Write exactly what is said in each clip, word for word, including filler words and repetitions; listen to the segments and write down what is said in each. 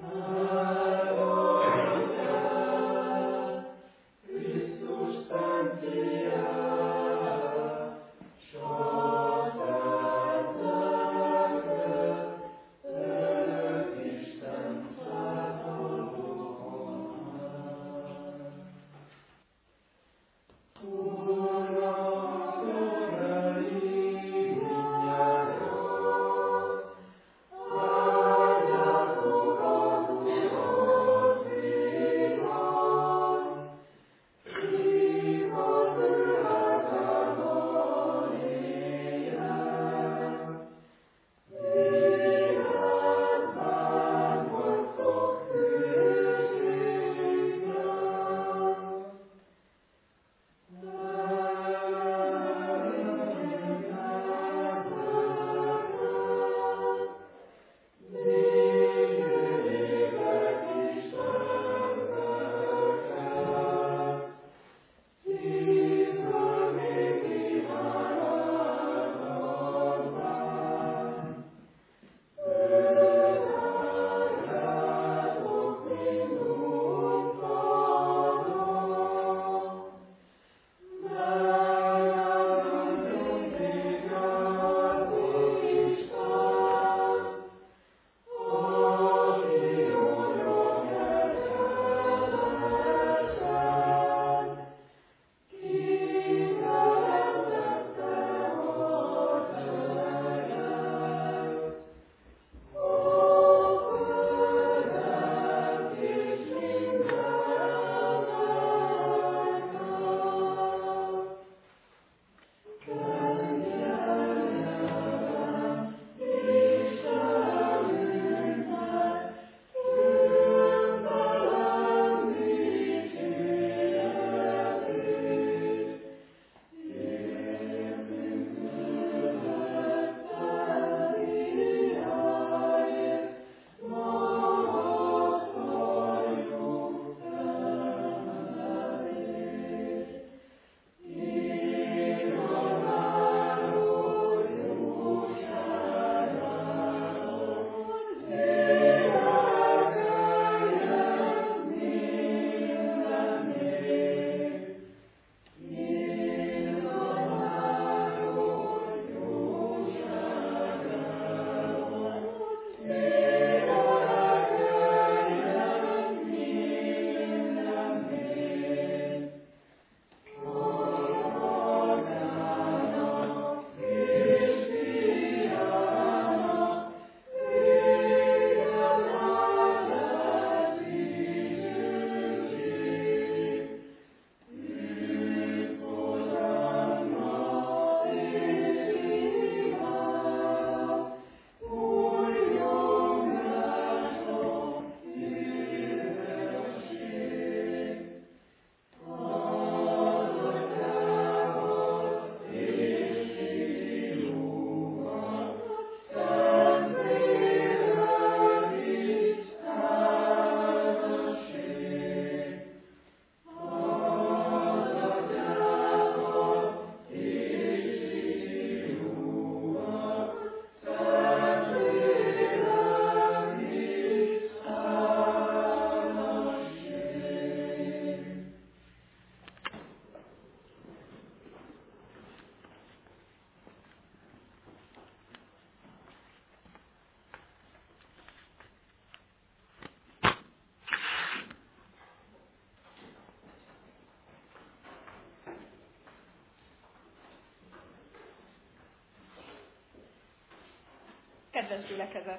Kedves gyülekezet!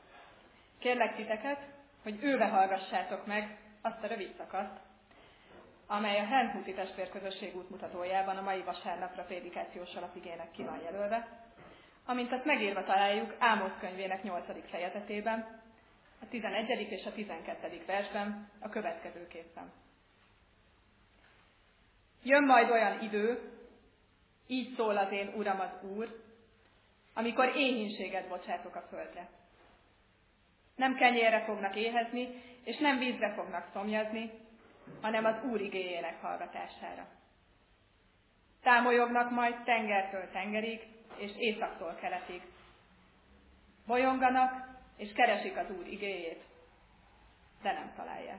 Kérlek titeket, hogy őve hallgassátok meg azt a rövid szakaszt, amely a Helmhuti testvérközösség útmutatójában a mai vasárnapra prédikációs alapigének ki van jelölve, amint azt megírva találjuk Ámosz könyvének nyolcadik fejezetében, a tizenegyedik és a tizenkettedik versben a következőképpen. Jön majd olyan idő, így szól az én Uram az Úr, amikor éhínséget bocsátok a földre. Nem kenyérre fognak éhezni, és nem vízre fognak szomjazni, hanem az Úr igéjének hallgatására. Támolyognak majd tengertől tengerig, és északtól keletig. Bolyonganak, és keresik az Úr igéjét, de nem találják.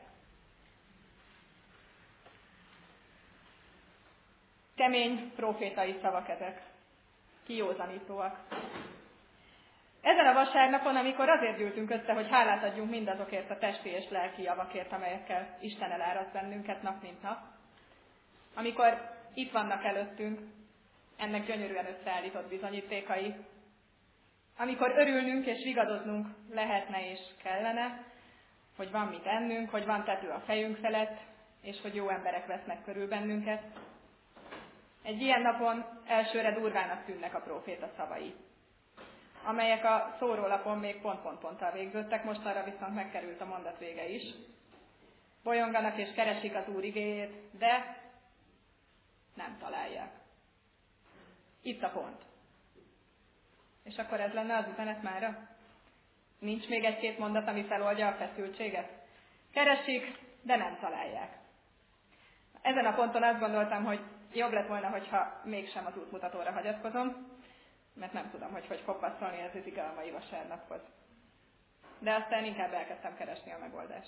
Kemény profétai szavak ezek, kijózanítóak. Ezen a vasárnapon, amikor azért gyűltünk össze, hogy hálát adjunk mindazokért a testi és lelki javakért, amelyekkel Isten elárat bennünket nap mint nap, amikor itt vannak előttünk ennek gyönyörűen összeállított bizonyítékai, amikor örülnünk és vigadoznunk lehetne és kellene, hogy van mit ennünk, hogy van tető a fejünk felett, és hogy jó emberek vesznek körül bennünket. Egy ilyen napon elsőre durvának tűnnek a próféta szavai, amelyek a szórólapon még pont-pont-ponttal végződtek, most arra viszont megkerült a mondat vége is. Bolyonganak és keresik az Úr igéjét, de nem találják. Itt a pont. És akkor ez lenne az üzenet mára? Nincs még egy-két mondat, ami feloldja a feszültséget? Keresik, de nem találják. Ezen a ponton azt gondoltam, hogy jobb lett volna, hogyha mégsem az útmutatóra hagyatkozom, mert nem tudom, hogy hogy fog passzolni ez az ige a mai vasárnaphoz. De aztán inkább elkezdtem keresni a megoldást.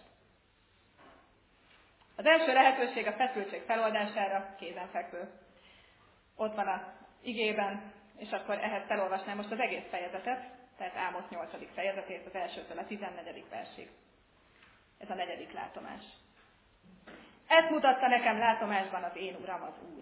Az első lehetőség a feszültség feloldására kézenfekvő. Ott van az igében, és akkor ehhez felolvasnám most az egész fejezetet, tehát Ámosz nyolcadik fejezetét, az elsőtől a tizennegyedik versig. Ez a negyedik látomás. Ezt mutatta nekem látomásban az én uram, az Úr.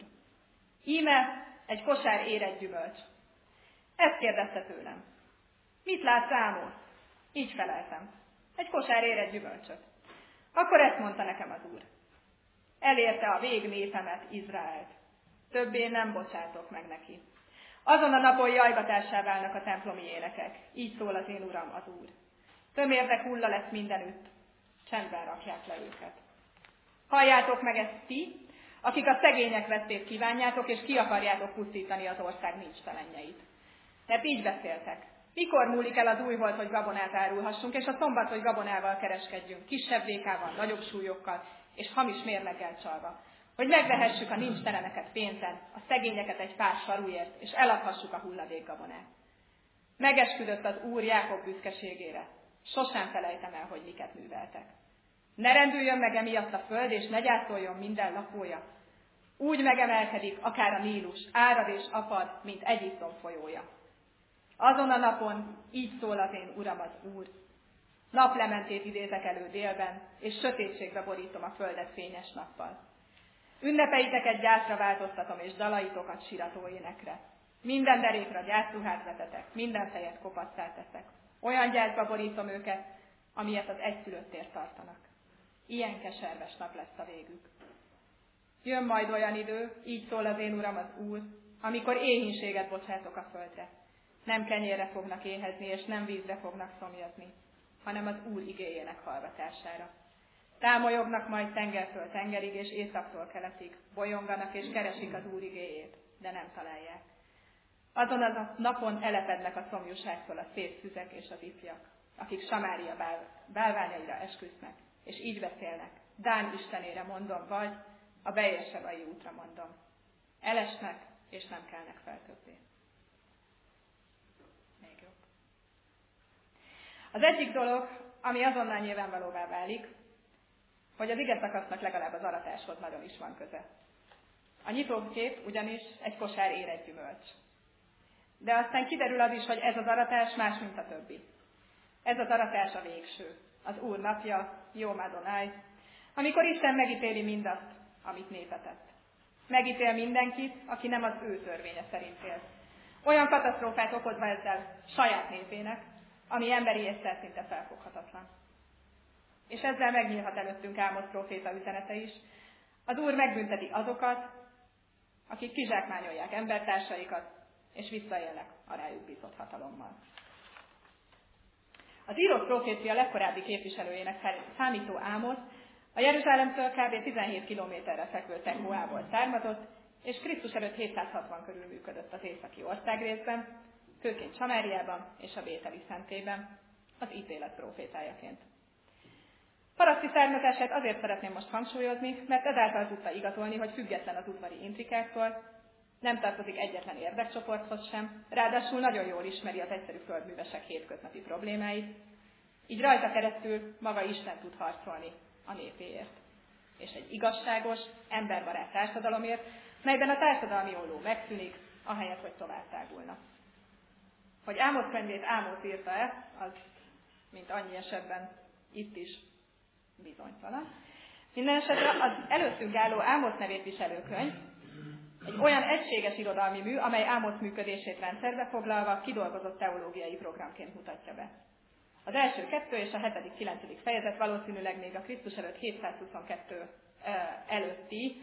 Íme egy kosár érett gyümölcs. Ezt kérdezte tőlem. Mit látsz, Ámosz? Így feleltem. Egy kosár érett gyümölcsöt. Akkor ezt mondta nekem az Úr. Elérte a vég népemet, Izraelt. Többé nem bocsátok meg neki. Azon a napon jajgatássá válnak a templomi énekek. Így szól az én uram, az Úr. Tömérdek hulla lesz mindenütt. Csendben rakják le őket. Halljátok meg ezt ti, akik a szegények vesztét kívánjátok, és ki akarjátok pusztítani az ország nincstelenjeit. Mert így beszéltek. Mikor múlik el az újhold, hogy gabonát árulhassunk, és a szombat, hogy gabonával kereskedjünk, kisebb vékával, nagyobb súlyokkal, és hamis mérleggel csalva, hogy megvehessük a nincsteleneket pénzen, a szegényeket egy pár sarúért, és eladhassuk a hulladék gabonát. Megesküdött az Úr Jákob büszkeségére. Sosem felejtem el, hogy miket műveltek. Ne rendüljön meg emiatt a föld, és ne gyászoljon minden lakója. Úgy megemelkedik akár a Nílus, árad és apad, mint Egyiptom folyója. Azon a napon így szól az én uram, az Úr. Naplementét idézek elő délben, és sötétségbe borítom a földet fényes nappal. Ünnepeiteket gyászra változtatom, és dalaitokat sirató énekre. Minden derékra gyászruhát vetetek, minden fejet kopasszá teszek. Olyan gyászba borítom őket, amilyet az egyszülöttért tartanak. Ilyen keserves nap lesz a végük. Jön majd olyan idő, így szól az én uram, az Úr, amikor éhínséget bocsátok a földre. Nem kenyérre fognak éhezni, és nem vízre fognak szomjazni, hanem az Úr igéjének hallgatására. Támolyognak majd tengertől tengerig, és északtól keletig, bolyonganak és keresik az Úr igéjét, de nem találják. Azon a napon elepednek a szomjúságtól a szép szüzek és az ifjak, akik Samária bál, bálványaira esküsznek, és így beszélnek. Dán istenére mondom, vagy a Beérsebai útra mondom. Elesnek, és nem kelnek fel többé. Még jobb. Az egyik dolog, ami azonnal nyilvánvalóvá válik, hogy az ige szakasznak legalább az aratáshoz nagyon is van köze. A nyitókép ugyanis egy kosár érett gyümölcs. De aztán kiderül az is, hogy ez az aratás más, mint a többi. Ez az aratás a végső, az Úr napja, Jóm Adonai, amikor Isten megítéli mindazt, amit népetett. Megítél mindenkit, aki nem az ő törvénye szerint él. Olyan katasztrófát okozva ezzel saját népének, ami emberi észre szinte felfoghatatlan. És ezzel megnyílhat előttünk Ámosz próféta üzenete is. Az Úr megbünteti azokat, akik kizsákmányolják embertársaikat, és visszaélnek a rájuk bízott hatalommal. Az írott prófécia legkorábbi képviselőjének számító Ámosz a Jeruzsálemtől kb. tizenhét kilométerre fekvő Tekoából származott, és Krisztus előtt hétszázhatvan körül működött az északi országrészben, főként Samáriában és a Bételi szentében, az ítélet prófétájaként. Paraszti származását azért szeretném most hangsúlyozni, mert ezáltal tudta igazolni, hogy független az udvari intrikáktól, nem tartozik egyetlen érdekcsoporthoz sem, ráadásul nagyon jól ismeri az egyszerű földművesek hétköznapi problémáit, Így rajta keresztül maga Isten tud harcolni a népéért. És egy igazságos, emberbarát társadalomért, melyben a társadalmi olló megszűnik, ahelyett, hogy tovább tágulna. Hogy Ámosz könyvét Ámosz írta-e, az, mint annyi esetben itt is bizonytalan. Minden esetre az előttünk álló Ámosz nevét viselő könyv egy olyan egységes irodalmi mű, amely Ámosz működését rendszerbe foglalva kidolgozott teológiai programként mutatja be. Az első kettő és a hetedik kilencedik fejezet valószínűleg még a Krisztus előtt hétszázhuszonkettő előtti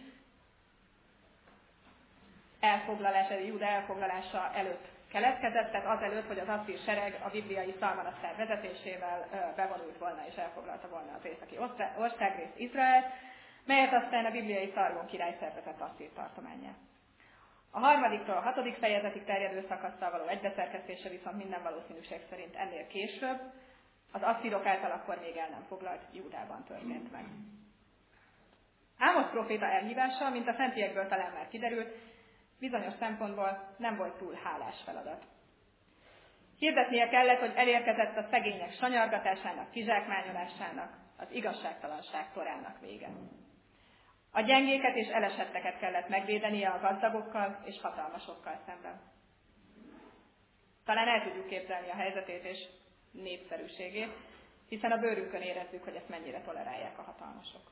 elfoglalása, Júda elfoglalása előtt keletkezett, tehát azelőtt, hogy az asszír sereg a bibliai szalmanasztár vezetésével bevonult volna és elfoglalta volna az északi országrészt, Izraelt, melyet aztán a bibliai Szargon király szervezett asszír tartománnyá. A harmadiktól a hatodik fejezetig terjedő szakasszal való egybeszerkesztése viszont minden valószínűség szerint ennél később, az asszírok által akkor még el nem foglalt Júdában történt meg. Ámosz próféta elhívása, mint a szentiekből talán már kiderült, bizonyos szempontból nem volt túl hálás feladat. Hirdetnie kellett, hogy elérkezett a szegények sanyargatásának, kizsákmányolásának, az igazságtalanság torának vége. A gyengéket és elesetteket kellett megvédenie a gazdagokkal és hatalmasokkal szemben. Talán el tudjuk képzelni a helyzetét és népszerűségét, hiszen a bőrünkön érezzük, hogy ezt mennyire tolerálják a hatalmasok.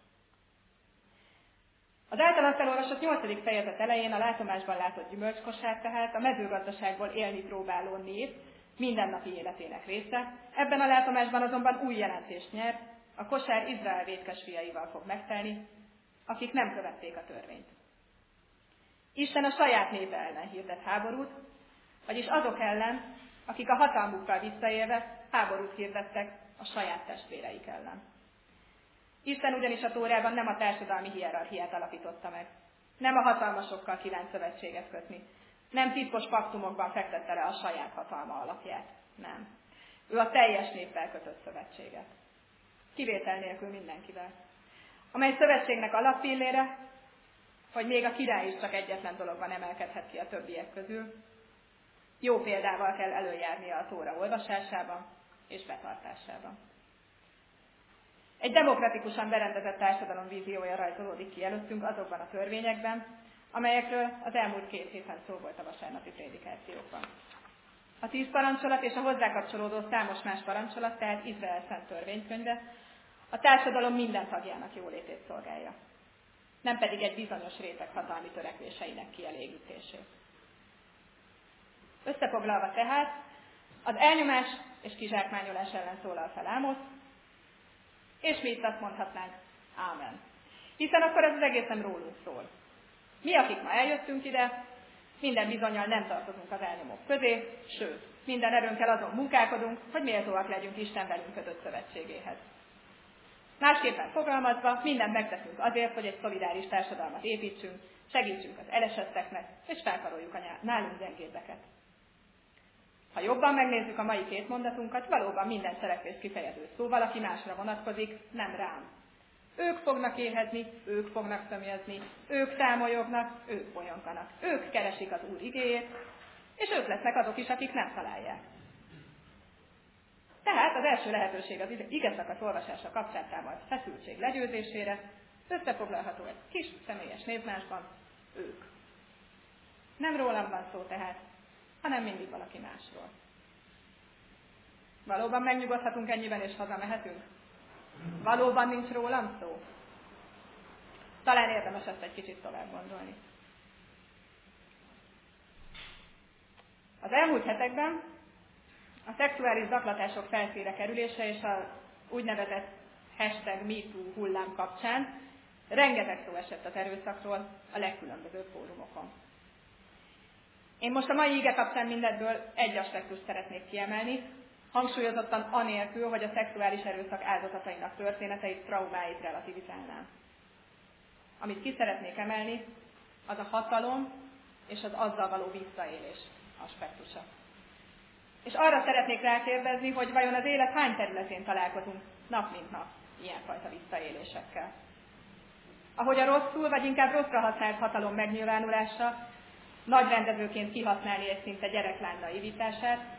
Az általán felolvasott nyolcadik fejezet elején a látomásban látott gyümölcskosár tehát a mezőgazdaságból élni próbáló nép mindennapi életének része, ebben a látomásban azonban új jelentést nyer, a kosár Izrael vétkes fiaival fog megtelni, akik nem követték a törvényt. Isten a saját népe ellen hirdet háborút, vagyis azok ellen, akik a hatalmukkal visszaélve háborút hirdettek a saját testvéreik ellen. Isten ugyanis a Tórában nem a társadalmi hierarchiát alapította meg, nem a hatalmasokkal kívánt szövetséget kötni, nem titkos paktumokban fektette le a saját hatalma alapját, nem. Ő a teljes néppel kötött szövetséget. Kivétel nélkül mindenkivel. Amely szövetségnek alappillére, hogy még a király is csak egyetlen dologban emelkedhet ki a többiek közül, jó példával kell előjárnia a Tóra olvasásában és betartásában. Egy demokratikusan berendezett társadalom víziója rajzolódik ki előttünk azokban a törvényekben, amelyekről az elmúlt két héten szó volt a vasárnapi prédikációkban. A tíz parancsolat és a hozzá kapcsolódó számos más parancsolat, tehát Izrael szent törvénykönyve, a társadalom minden tagjának jólétét szolgálja, nem pedig egy bizonyos réteg hatalmi törekvéseinek kielégítését. Összefoglalva tehát, az elnyomás és kizsákmányolás ellen szólal fel Ámosz, és mi itt azt mondhatnánk, ámen. Hiszen akkor ez az egész nem rólunk szól. Mi, akik ma eljöttünk ide, minden bizonnyal nem tartozunk az elnyomók közé, sőt, minden erőnkkel azon munkálkodunk, hogy méltóak legyünk Isten velünk kötött szövetségéhez. Másképpen fogalmazva, mindent megteszünk azért, hogy egy szolidáris társadalmat építsünk, segítsünk az elesetteknek, és felkaroljuk a nálunk gyengébbeket. Ha jobban megnézzük a mai két mondatunkat, valóban minden cselekvés kifejező szó valaki másra vonatkozik, nem rám. Ők fognak éhezni, ők fognak szomjazni, ők támolyognak, ők bolyonganak, ők keresik az Úr igéjét, és ők lesznek azok is, akik nem találják. Tehát az első lehetőség az igeszakasz olvasása kapcsán támadt feszültség legyőzésére, összefoglalható egy kis személyes névmásban, ők. Nem rólam van szó tehát, hanem mindig valaki másról. Valóban megnyugodhatunk ennyiben és hazamehetünk? Valóban nincs rólam szó? Talán érdemes ezt egy kicsit tovább gondolni. Az elmúlt hetekben a szexuális zaklatások felszínre kerülése és az úgynevezett hashtag MeToo hullám kapcsán rengeteg szó esett az erőszakról a legkülönbözőbb fórumokon. Én most a mai ige kapcsán mindebből egy aspektust szeretnék kiemelni, hangsúlyozottan anélkül, hogy a szexuális erőszak áldozatainak történeteit, traumáit relativizálnám. Amit ki szeretnék emelni, az a hatalom és az azzal való visszaélés aspektusa. És arra szeretnék rákérdezni, hogy vajon az élet hány területén találkozunk nap mint nap ilyenfajta visszaélésekkel. Ahogy a rosszul, vagy inkább rosszra használt hatalom megnyilvánulása, nagy rendezőként kihasználni egy szinte gyereklány naivitását,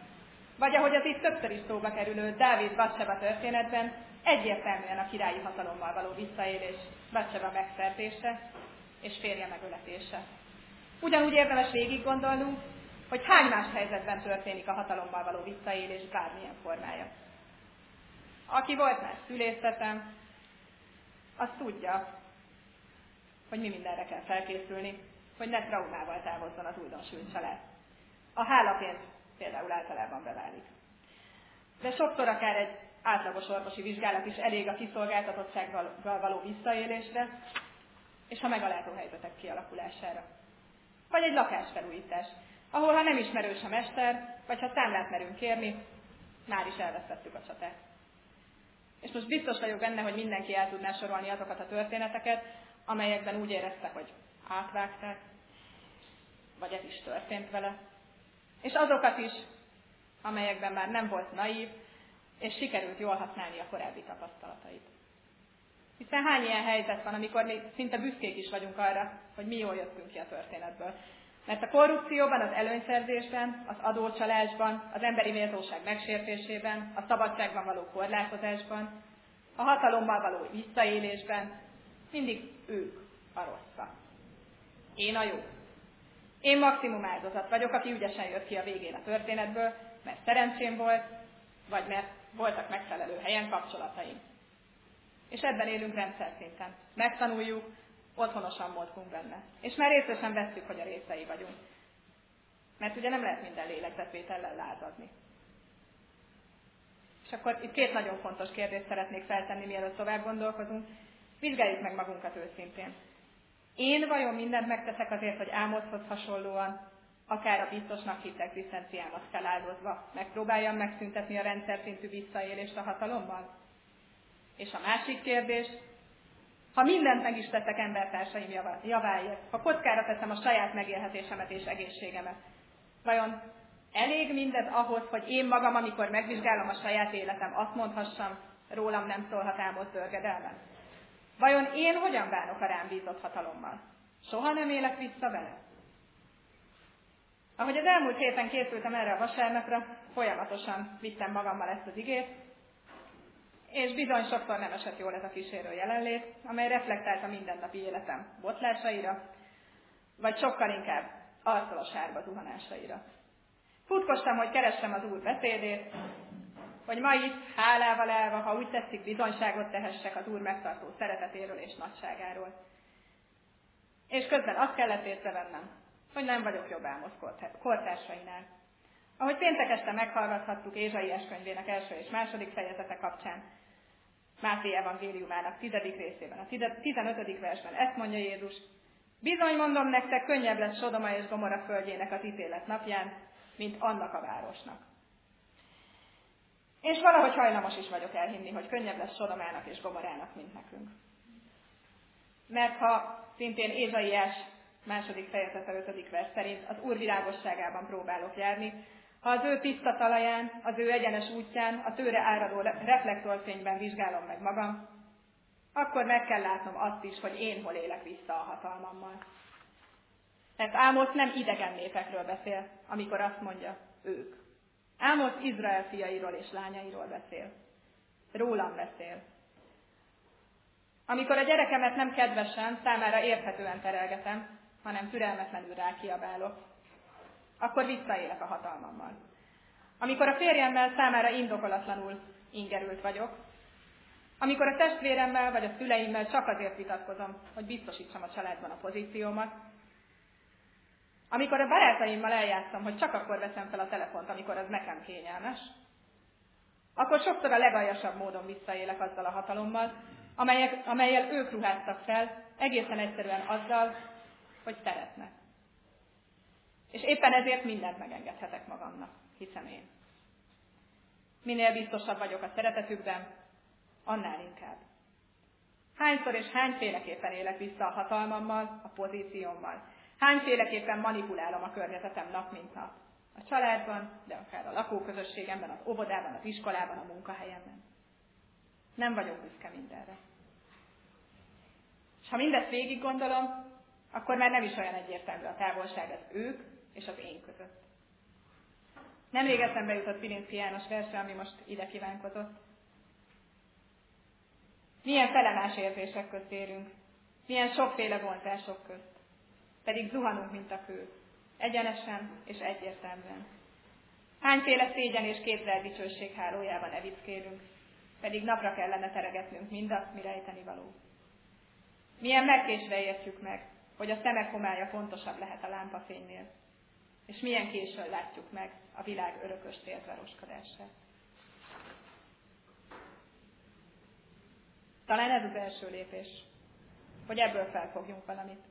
Vagy ahogy az itt többször is szóba kerülő Dávid Batseba történetben, egyértelműen a királyi hatalommal való visszaélés, Batseba megszerzése és férje megöletése. Ugyanúgy érdemes végig gondolnunk, hogy hány más helyzetben történik a hatalommal való visszaélés bármilyen formája. Aki volt már szülészetem, az tudja, hogy mi mindenre kell felkészülni, hogy ne traumával távozzon az újdonsült család. A hálapénz például általában beválik. De sokszor akár egy átlagos orvosi vizsgálat is elég a kiszolgáltatottsággal való visszaélésre, és a megalázó helyzetek kialakulására. Vagy egy lakásfelújítás, ahol ha nem ismerős a mester, vagy ha számlát merünk kérni, már is elvesztettük a csatát. És most biztos vagyok benne, hogy mindenki el tudná sorolni azokat a történeteket, amelyekben úgy érezte, hogy átvágták, vagy ez is történt vele. És azokat is, amelyekben már nem volt naív, és sikerült jól használni a korábbi tapasztalatait. Hiszen hány ilyen helyzet van, amikor még szinte büszkék is vagyunk arra, hogy mi jól jöttünk ki a történetből. Mert a korrupcióban, az előnyszerzésben, az adócsalásban, az emberi méltóság megsértésében, a szabadságban való korlátozásban, a hatalommal való visszaélésben mindig ők a rosszak. Én a jó. Én maximum áldozat vagyok, aki ügyesen jött ki a végén a történetből, mert szerencsém volt, vagy mert voltak megfelelő helyen kapcsolataim. És ebben élünk rendszer szinten. Megtanuljuk, otthonosan mozgunk benne. És már részesen vesszük, hogy a részei vagyunk. Mert ugye nem lehet minden lélegzetvétellel lázadni. És akkor itt két nagyon fontos kérdést szeretnék feltenni, mielőtt tovább gondolkozunk. Vizsgáljuk meg magunkat őszintén. Én vajon mindent megteszek azért, hogy Ámoszhoz hasonlóan, akár a biztosnak hitt egzisztenciámat feláldozva, megpróbáljam megszüntetni a rendszer szintű visszaélést a hatalommal? És a másik kérdés, ha mindent meg is teszek embertársaim javáért, ha kockára teszem a saját megélhetésemet és egészségemet, vajon elég mindez ahhoz, hogy én magam, amikor megvizsgálom a saját életem, azt mondhassam, rólam nem szólhat Ámosz dörgedelmen? Vajon én hogyan bánok a rám bízott hatalommal? Soha nem élek vissza vele? Ahogy az elmúlt héten készültem erre a vasárnapra, folyamatosan vittem magammal ezt az igét, és bizony sokszor nem esett jól ez a kísérő jelenlét, amely reflektált a mindennapi életem botlásaira, vagy sokkal inkább arccal a sárba zuhanásaira. Futkostam, hogy keressem az Úr beszédét, hogy ma itt hálával állva, ha úgy tetszik, bizonyságot tehessek az Úr megtartó szeretetéről és nagyságáról. És közben azt kellett észrevennem, hogy nem vagyok jobb Ámosz kortársainál. Ahogy péntek este meghallgathattuk Ézsaiás könyvének első és második fejezete kapcsán, Máté evangéliumának tizedik részében, a tizenötödik versben ezt mondja Jézus: bizony mondom nektek, könnyebb lesz Sodoma és Gomorra földjének az ítélet napján, mint annak a városnak. És valahogy hajlamos is vagyok elhinni, hogy könnyebb lesz Sodomának és Gomorának, mint nekünk. Mert ha szintén Ézsaiás második fejezete ötödik vers szerint az Úr világosságában próbálok járni, ha az ő tiszta talaján, az ő egyenes útján, a tőle áradó reflektorfényben vizsgálom meg magam, akkor meg kell látnom azt is, hogy én hol élek vissza a hatalmammal. Mert Ámosz nem idegen népekről beszél, amikor azt mondja, ők. Ámosz Izrael fiairól és lányairól beszél. Rólam beszél. Amikor a gyerekemet nem kedvesen, számára érthetően terelgetem, hanem türelmetlenül rákiabálok, akkor visszaélek a hatalmammal. Amikor a férjemmel számára indokolatlanul ingerült vagyok, amikor a testvéremmel vagy a szüleimmel csak azért vitatkozom, hogy biztosítsam a családban a pozíciómat, amikor a barátaimmal eljátszom, hogy csak akkor veszem fel a telefont, amikor az nekem kényelmes, akkor sokszor a legaljasabb módon visszaélek azzal a hatalommal, amelyek, amelyel ők ruháztak fel, egészen egyszerűen azzal, hogy szeretnek. És éppen ezért mindent megengedhetek magamnak, hiszem én. Minél biztosabb vagyok a szeretetükben, annál inkább. Hányszor és hányféleképpen élek vissza a hatalmammal, a pozíciómmal. Hányféleképpen manipulálom a környezetem nap mint nap. A családban, de akár a lakóközösségemben, az óvodában, az iskolában, a munkahelyemben. Nem vagyok büszke mindenre. És ha mindezt végig gondolom, akkor már nem is olyan egyértelmű a távolság az ők és az én között. Nemrég eszembe jutott Pilinszky János verse, ami most ide kívánkozott. Milyen felemás érzések közt érünk, milyen sokféle vonzások közt. Pedig zuhanunk, mint a kő, egyenesen és egyértelműen. Hányféle szégyen és képzelt dicsőség hálójában evickélünk, pedig napra kellene teregetnünk mindazt, mi rejteni való. Milyen megkésve értjük meg, hogy a szemek homályja fontosabb lehet a lámpafénynél, és milyen későn látjuk meg a világ örökös tértvaroskodását. Talán ez az első lépés, hogy ebből felfogjunk valamit.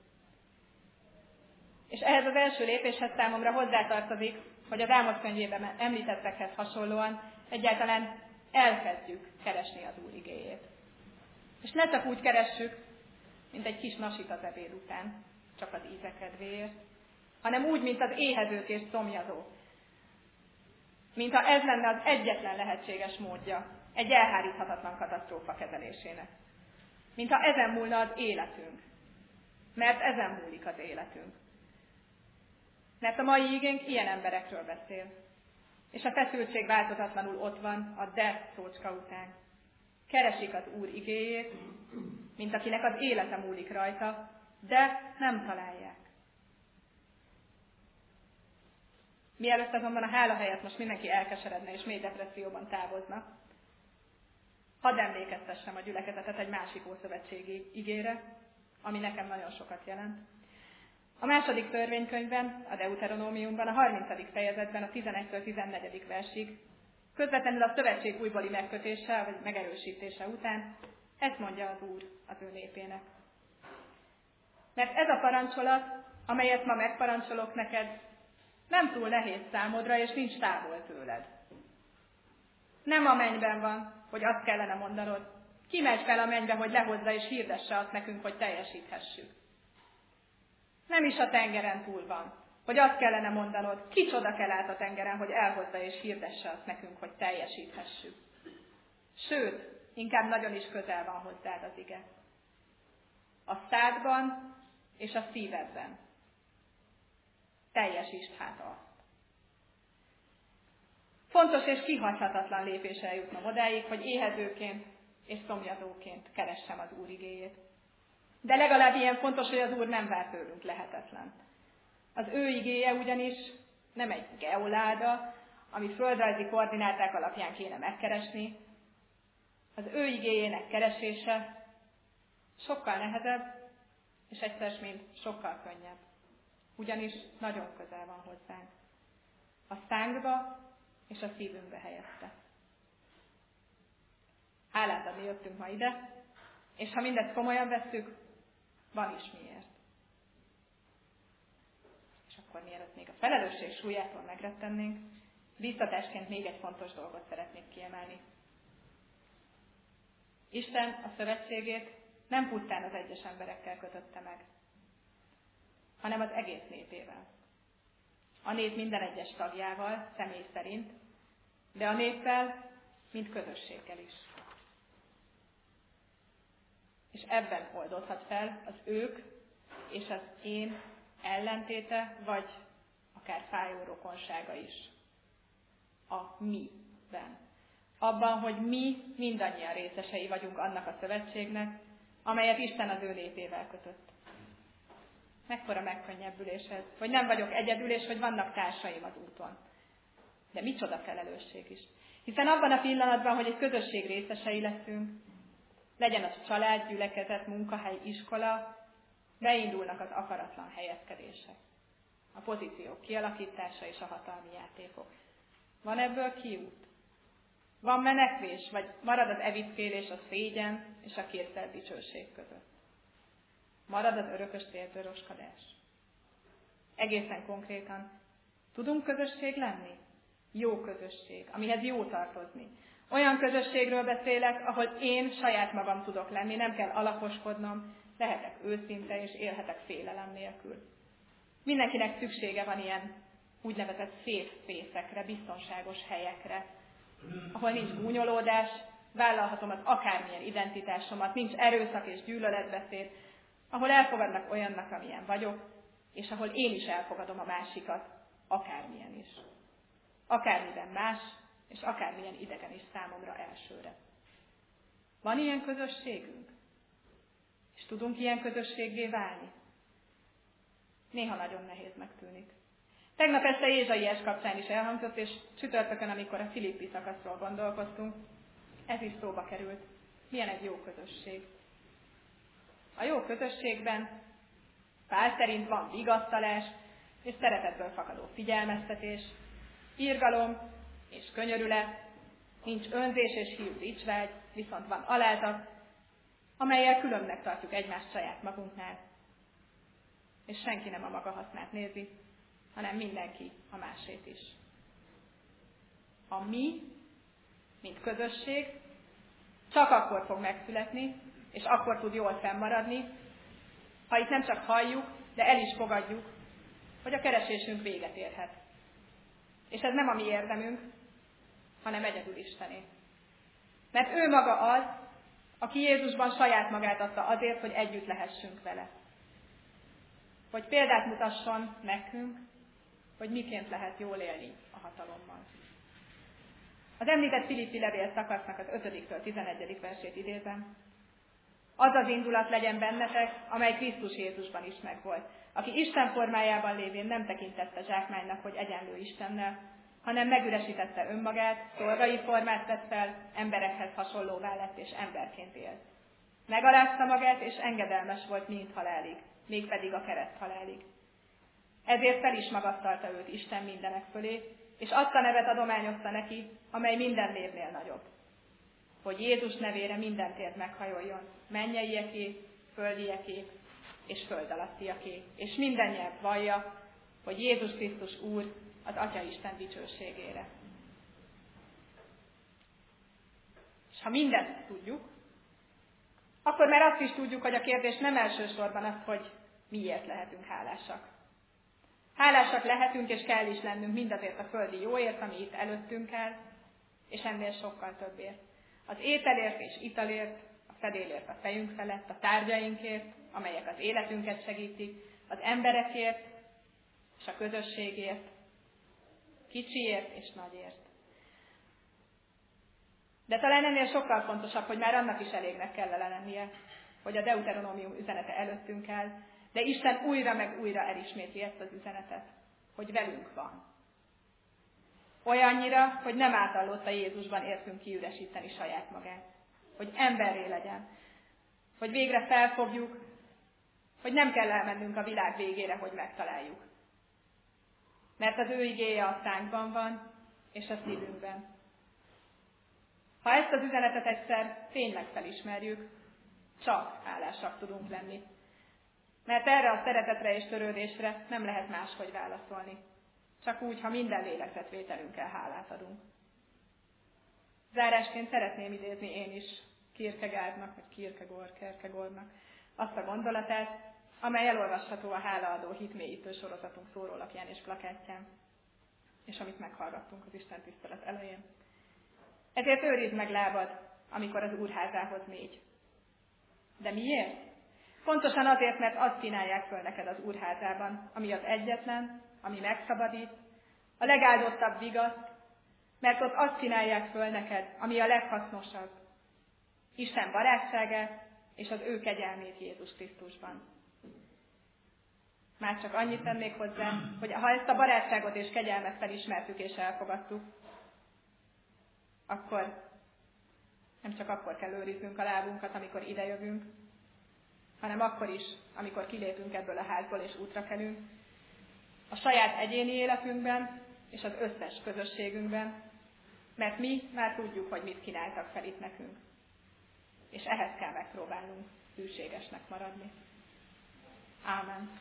És ehhez az első lépéshez számomra hozzátartozik, hogy az Ámos könyvében említettekhez hasonlóan egyáltalán elkezdjük keresni az Úr igéjét. És ne csak úgy keressük, mint egy kis nasit az ebéd után, csak az íze kedvéért, hanem úgy, mint az éhezők és szomjazó. Mintha ez lenne az egyetlen lehetséges módja egy elháríthatatlan katasztrófa kezelésének. Mintha ezen múlna az életünk. Mert ezen múlik az életünk. Mert a mai igénk ilyen emberekről beszél. És a feszültség változatlanul ott van a de szócska után. Keresik az Úr igéjét, mint akinek az élete múlik rajta, de nem találják. Mielőtt azonban a hála helyett most mindenki elkeseredne és mély depresszióban távozna, hadd emlékeztessem a gyülekezetet egy másik ószövetségi igére, ami nekem nagyon sokat jelent. A második törvénykönyvben, a Deuteronómiumban, a harmincadik fejezetben, a tizenegytől tizennegyedik versig, közvetlenül a szövetség újbóli megkötése vagy megerősítése után ezt mondja az Úr az ő népének. Mert ez a parancsolat, amelyet ma megparancsolok neked, nem túl nehéz számodra, és nincs távol tőled. Nem a mennyben van, hogy azt kellene mondanod. Ki megy fel a mennybe, hogy lehozza és hirdesse azt nekünk, hogy teljesíthessük. Nem is a tengeren túl van, hogy azt kellene mondanod, kicsoda kell át a tengeren, hogy elhozza és hirdesse azt nekünk, hogy teljesíthessük. Sőt, inkább nagyon is közel van hozzád az ige. A szádban és a szívedben. Teljesítsd hát azt. Fontos és kihagyhatatlan lépés eljutnom odáig, hogy éhezőként és szomjazóként keressem az Úr igéjét. De legalább ilyen fontos, hogy az Úr nem vár tőlünk lehetetlen. Az ő igéje ugyanis nem egy geoláda, ami földrajzi koordináták alapján kéne megkeresni. Az ő igéjének keresése sokkal nehezebb, és egyszer mint sokkal könnyebb. Ugyanis nagyon közel van hozzánk. A szánkba és a szívünkbe helyezte. Hálát adni jöttünk ma ide, és ha mindezt komolyan vesszük, van is miért. És akkor mielőtt még a felelősség súlyától megrettennénk, biztatásként még egy fontos dolgot szeretnék kiemelni. Isten a szövetségét nem pusztán az egyes emberekkel kötötte meg, hanem az egész népével. A nép minden egyes tagjával, személy szerint, de a néppel, mint közösséggel is. És ebben oldódhat fel az ők és az én ellentéte, vagy akár fájó rokonsága is. A mi-ben. Abban, hogy mi mindannyian részesei vagyunk annak a szövetségnek, amelyet Isten az ő népével kötött. Mekkora megkönnyebbülés ez, hogy nem vagyok egyedül, és hogy vannak társaim az úton. De micsoda felelősség is. Hiszen abban a pillanatban, hogy egy közösség részesei leszünk, legyen az család, gyülekezet, munkahely, iskola, beindulnak az akaratlan helyezkedések. A pozíciók kialakítása és a hatalmi játékok. Van ebből kiút? Van menekvés, vagy marad az evickélés, a szégyen és a kétszer dicsőség között? Marad az örökös tértöroskodás? Egészen konkrétan, tudunk közösség lenni? Jó közösség, amihez jó tartozni. Olyan közösségről beszélek, ahol én saját magam tudok lenni, nem kell alaposkodnom, lehetek őszinte és élhetek félelem nélkül. Mindenkinek szüksége van ilyen úgynevezett safe space-ekre, biztonságos helyekre, ahol nincs gúnyolódás, vállalhatom az akármilyen identitásomat, nincs erőszak és gyűlöletbeszéd, ahol elfogadnak olyannak, amilyen vagyok, és ahol én is elfogadom a másikat, akármilyen is. akármiben más, és akármilyen idegen is számomra elsőre. Van ilyen közösségünk? És tudunk ilyen közösséggé válni? Néha nagyon nehéznek tűnik. Tegnap este Ézsaiás kapcsán is elhangzott, és csütörtökön, amikor a Filippi szakaszról gondolkoztunk, ez is szóba került. Milyen egy jó közösség. A jó közösségben Pál szerint van vigasztalás és szeretetből fakadó figyelmeztetés, irgalom és könyörület, nincs önzés és hiú dicsvágy, viszont van alázat, amellyel különbnek tartjuk egymást saját magunknál. És senki nem a maga hasznát nézi, hanem mindenki a másét is. A mi, mint közösség, csak akkor fog megszületni, és akkor tud jól fennmaradni, ha itt nem csak halljuk, de el is fogadjuk, hogy a keresésünk véget érhet. És ez nem a mi érdemünk, hanem egyedül Istené. Mert ő maga az, aki Jézusban saját magát adta azért, hogy együtt lehessünk vele. Hogy példát mutasson nekünk, hogy miként lehet jól élni a hatalommal. Az említett Filippi levél szakasznak az ötödiktől tizenegyedik versét idézem. Az az indulat legyen bennetek, amely Krisztus Jézusban is megvolt, aki Isten formájában lévén nem tekintette zsákmánynak, hogy egyenlő Istennel, hanem megüresítette önmagát, szolgai formát vett fel, emberekhez hasonlóvá lett és emberként élt. Megalázta magát, és engedelmes volt mind halálig, mégpedig a kereszt halálig. Ezért fel is magasztalta őt Isten mindenek fölé, és azt a nevet adományozta neki, amely minden névnél nagyobb. Hogy Jézus nevére minden térd meghajoljon, mennyieké, földieké és föld alattiaké, és minden nyelv vallja, hogy Jézus Krisztus Úr az Atya Isten dicsőségére. És ha mindezt tudjuk, akkor már azt is tudjuk, hogy a kérdés nem elsősorban az, hogy miért lehetünk hálásak. Hálásak lehetünk és kell is lennünk mindazért a földi jóért, ami itt előttünk áll, és ennél sokkal többért. Az ételért és italért, a fedélért a fejünk felett, a tárgyainkért, amelyek az életünket segítik, az emberekért és a közösségért, kicsiért és nagyért. De talán ennél sokkal fontosabb, hogy már annak is elégnek kellene lennie, hogy a Deuteronómium üzenete előttünk áll, de Isten újra meg újra elismétli ezt az üzenetet, hogy velünk van. Olyannyira, hogy nem átallotta Jézusban értünk kiüresíteni saját magát. Hogy emberré legyen. Hogy végre felfogjuk, hogy nem kell elmennünk a világ végére, hogy megtaláljuk. Mert az ő igéje a szánkban van, és a szívünkben. Ha ezt az üzenetet egyszer tényleg felismerjük, csak hálásak tudunk lenni. Mert erre a szeretetre és törődésre nem lehet máshogy válaszolni. Csak úgy, ha minden lélegzetvételünkkel hálát adunk. Zárásként szeretném idézni én is Kierkegaardnak, vagy Kierkegaard, Kierkegaardnak azt a gondolatát, amely elolvasható a Hálaadó hitmélyítő sorozatunk szórólapján és plakátján, és amit meghallgattunk az Isten tisztelet elején. Ezért őrizd meg lábad, amikor az Úrházához mégy. De miért? Pontosan azért, mert azt kínálják föl neked az Úrházában, ami az egyetlen, ami megszabadít, a legáldottabb vigaszt, mert ott azt kínálják föl neked, ami a leghasznosabb. Isten barátságát és az ő kegyelmét Jézus Krisztusban. Már csak annyit tennék hozzá, hogy ha ezt a barátságot és kegyelmet felismertük és elfogadtuk, akkor nem csak akkor kell őriznünk a lábunkat, amikor idejövünk, hanem akkor is, amikor kilépünk ebből a házból és útra kelünk, a saját egyéni életünkben és az összes közösségünkben, mert mi már tudjuk, hogy mit kínáltak fel itt nekünk. És ehhez kell megpróbálnunk hűségesnek maradni. Ámen.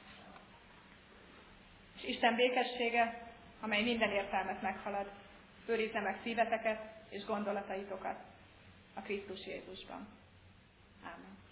És Isten békessége, amely minden értelmet meghalad, őrizze meg szíveteket és gondolataitokat a Krisztus Jézusban. Ámen.